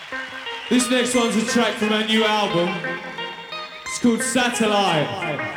This next one's a track from our new album. It's called Satellite.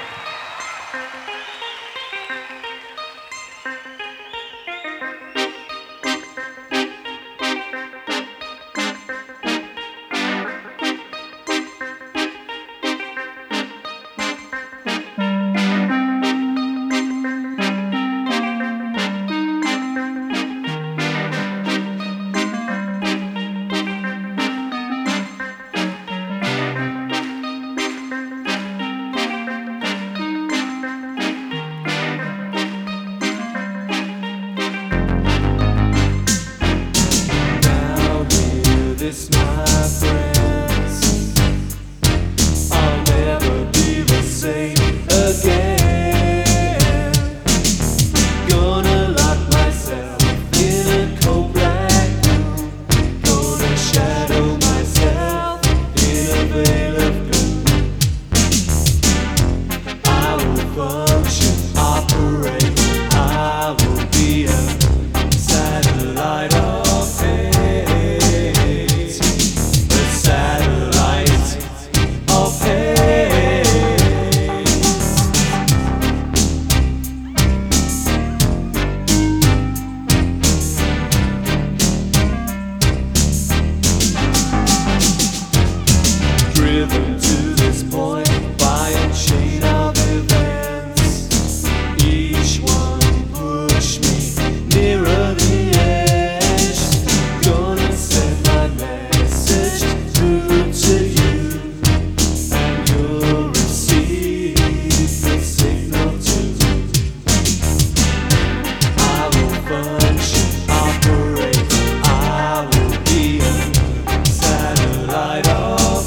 This, my friends, I'll never be the same again. Gonna lock myself in a cold black room. Gonna shadow myself in a veil of gloom. I will function, operate. I will be a satellite of pain. Driven to this point by a chain of events, each one push me nearer the edge. Gonna send my message through to you, and you'll receive the signal too. I will function, operate. I will be a satellite of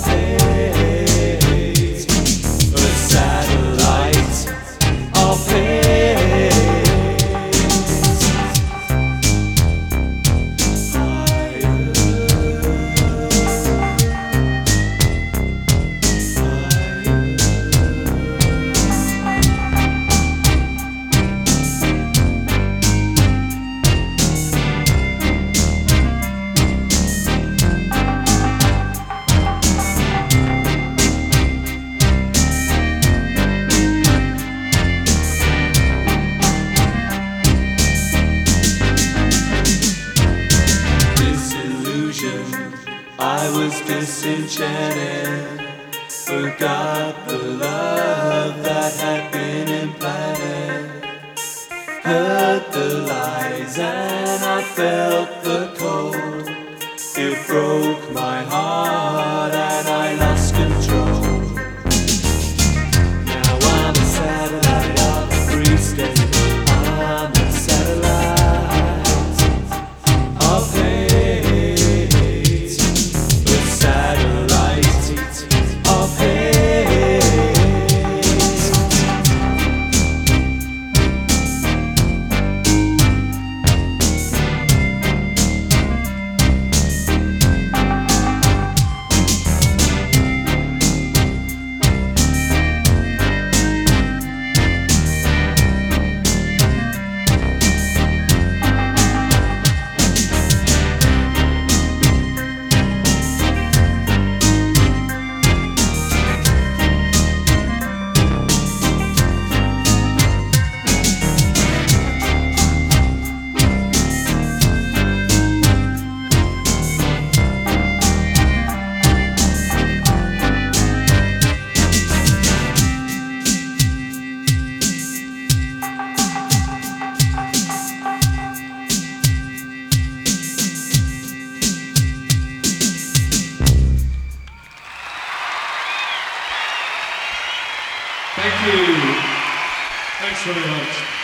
I was disenchanted, forgot the love that had been implanted. Heard the lies and I felt the cold. It broke my heart and I lost control. Now I'm a satellite of a free state. I'm a satellite of hate. Thank you. Thanks very much.